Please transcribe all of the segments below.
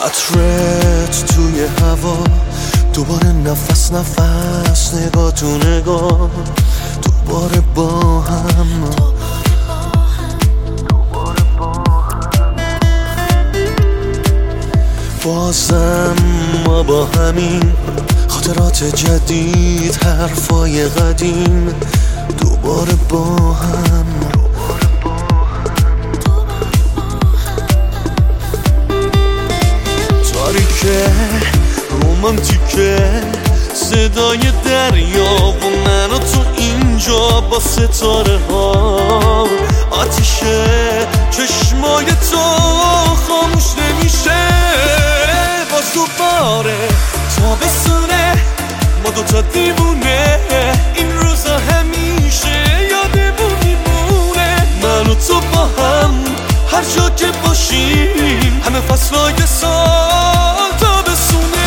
عطرت توی هوا، دوباره نفس نفس، نگاه تو نگاه، دوباره با هم. بازم ما با همین خاطرات جدید، حرفای قدیم، دوباره با هم. تاریکه رومانتیکه، صدای دریا و من و تو اینجا با ستاره ها. آتیشه چشمای تو خاموش نمیشه، باز دوباره تابستونه، ما دوتا دیوونه، این روزا همیشه یادمون میمونه. من و تو با هم هر جا که باشیم، همه فصلای سال تابستونه.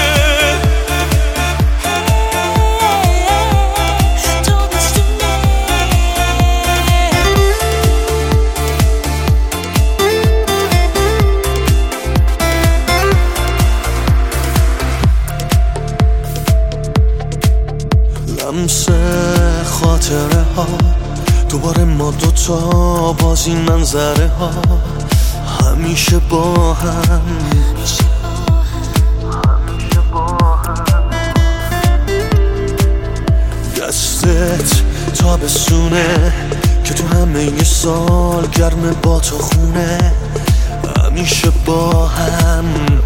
لمس خاطره ها، دوباره ما دوتا بازی منظره ها، همیشه با هم. دستت تابستونه که تو همه ی سال گرم با تو خونه، همیشه با هم.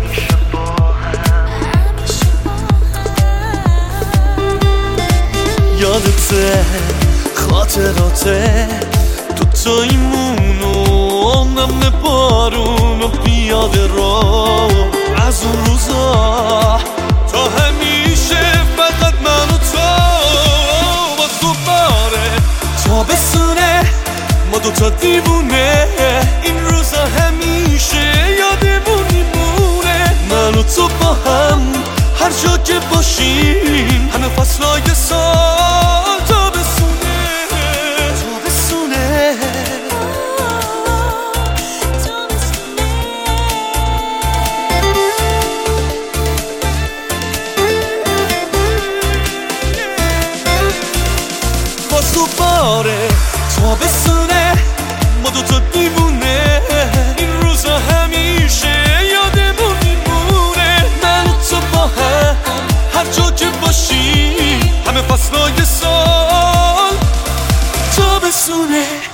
یادته خاطراته، دوتاییمون و نم بارون و پیاده رو، از اون روزا تا همیشه فقط من و تو. باز دوباره تابستونه، ما دوتا دیوونه، این روزا همیشه یادمون میمونه. من و تو با هم هر جا که باشیم، همه فصلای سال تابستونه. تابستونه باز دوباره تابستونه، ما دوتا دیوونه، این روزا همیشه یادمون میمونه. من و تو با هم هر جا که باشیم، همه فصلای سال تابستونه.